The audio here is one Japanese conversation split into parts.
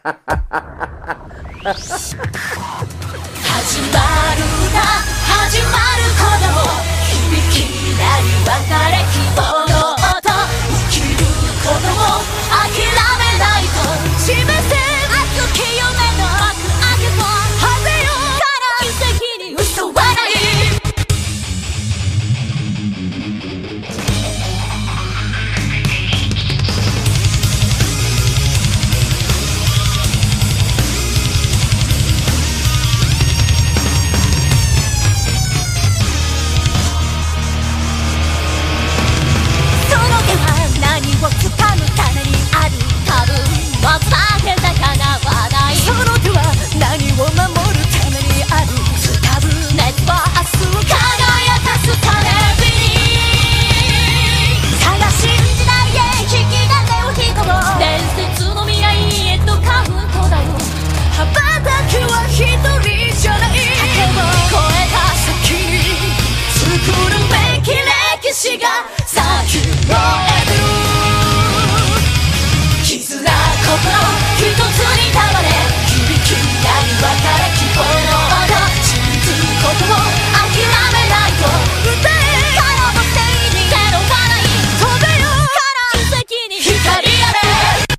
始まる歌始まる子供響き鳴る別れ希望の音生きることを諦めないと示せ熱き夢の幕開けと果てよから奇跡に嘘はない掴むためにある多分は避けたかなわないその手は何を守るためにある伝う熱は明日輝かすテレビに探し時代へ引き金を引こう伝説の未来へとカウントだよ羽ばたきは一人じゃない盾を越えた先に作るべき歴史が先を得る心一つに束ね響き鳴る別れ希望の音信ずることを諦めないと歌えからのせいにゼロはない飛べよから奇跡に光あれ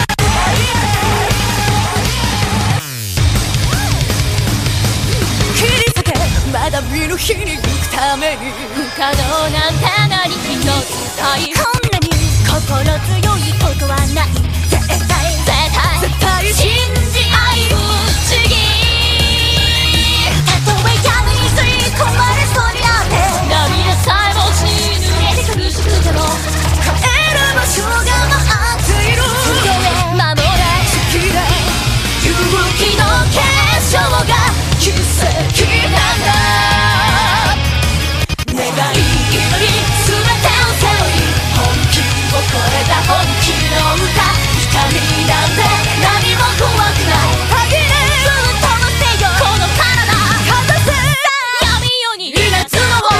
切り裂けまだ見ぬ日に行くために不可能なんて何一つないこんなに心強いことはない絶対信じ合い不思議たとえ闇に吸い込まれそうになって涙さえも血ぬれて苦しくても帰る場所が待っている強へ守れ好きだ勇気の結晶が奇跡なんだ願い祈り全てを背負い本気を超えた本気の歌光なんて何も怖くない限りずっと待ってよこの体かざせ闇夜に稲妻を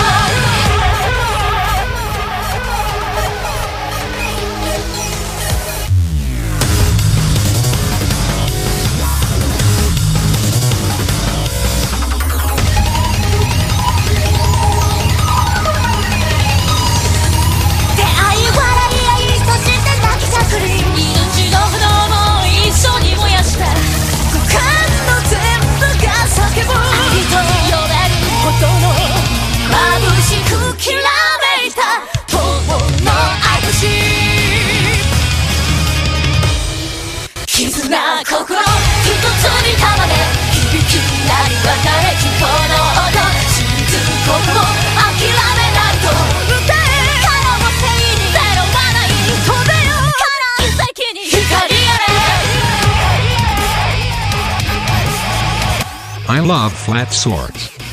出会い笑い合いそして泣きじゃくり命の炎も一緒に燃やして五感の全部が叫ぶ愛と呼べるほどの眩しくきらめいた友の証絆心一つに束ね響き鳴る別れ希望の音信ずることを諦めないと歌えからもせいにゼロはない飛べよから奇跡に光あれ I love flat swords.